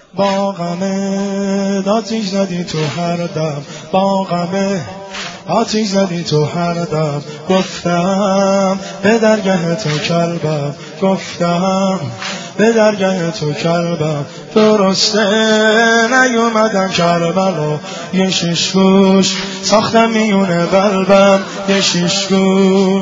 با غمه آتیش زدی تو هر دم، با غمه آتیش زدی تو هر دم. گفتم به درگاه تو کلبم، گفتم به درگاه تو کلبم. درسته نیومدم کربلا، یه شش گوش ساختم میونه قلبم، یه شش گوش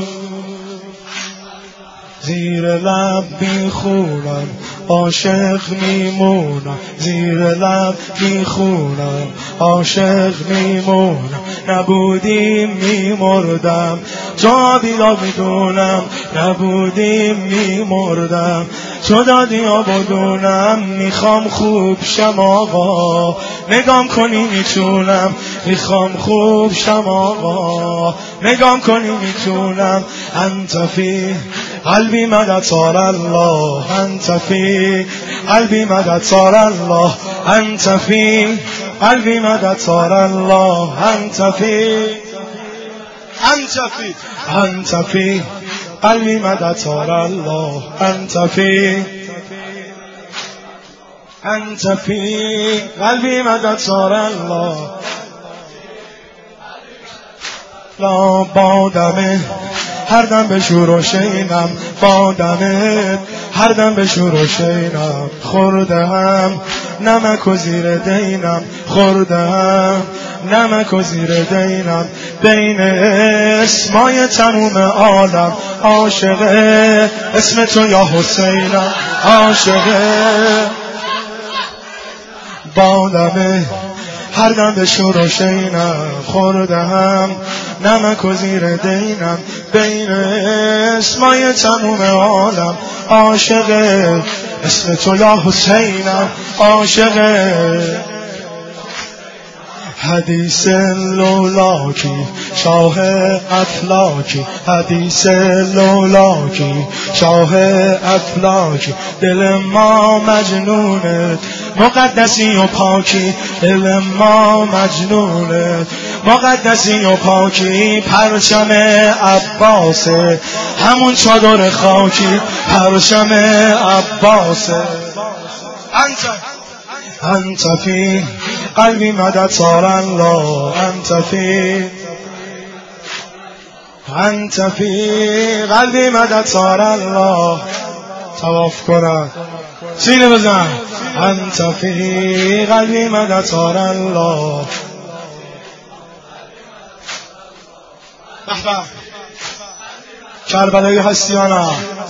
زیر لب میخونم، عاشق میمونم. زیر لب میخونم، عاشق میمونم. نبودیم میمردم، جا بیلا میدونم. نبودیم میمردم، تو دادی آبادونم. میخوام خوب شم آقا، نگام کنی میتونم. میخوام خوب شم آقا، نگام کنی میتونم. انت فی قلبی مدد صار الله، انت فی قلبی مدد صار الله، انت فی قلبی مدد صار الله، انت فی انت فی قلبی مدد صار الله، انت فی قلبی مدد صار الله. لا بادمه هر دم به شور و شینم، بادمه هر دم به شور و شینم. خوردم نمک و زیر دینم، خوردم نمک و زیر دینم. بین اسمای تموم عالم عاشقه، اسم تو یا حسینم عاشقه. بادمه هر دم به شور و شینم، خوردم نمک و زیر دینم. بین اسمای تموم عالم عاشقه، اسم تو یا حسینم عاشقه. حدیث لولاکی شاه افلاکی، حدیث لولاکی شاه افلاکی. دل ما مجنونه مقدسی و پاکی، دل ما مجنونه مقدسی و پاکی. پرچم عباسه همون چادر خاکی، پرچم عباسه. انت فی قلبی مدد صار الله، انت فی قلبی مدد صار الله. طواف کنن سینه بزن. انت فی قلبی مدد صار الله. بحبه کربلایی هستی یا نه؟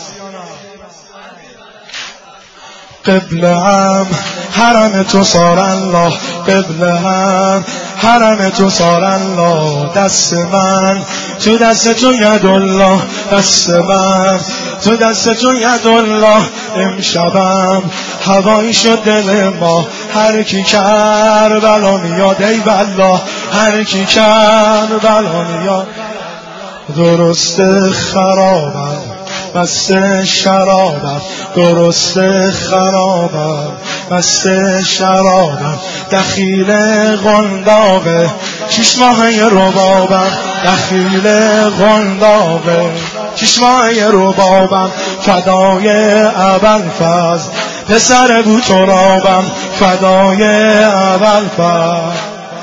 قبله‌ام حرم تو صار الله، قبله‌ام حرم تو صار الله. دست من تو دست تو ید الله، دست من تو دست تو ید الله. امشبم هوایی شد دل ما، هر کی کربلا میاد ای والله، هر کی کربلا میاد. درست خرابم مست شرابم، درست خرابم مست شرابم. دخیل قنداقه 6 ماهه ربابم، دخیل قنداقه 6 ماهه ربابم. فدای ابوالفضل پسر بوترابم، فدای ابوالفضل.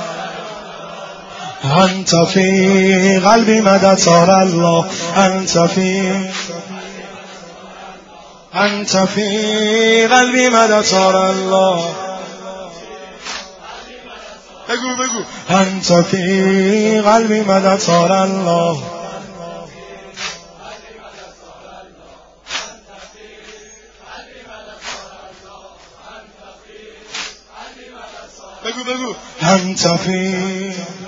انت فی قلبی مدد صار الله، انت فی قلبی مدد صار الله. بگو انت فی قلبی مدد صار الله. بگو انت فی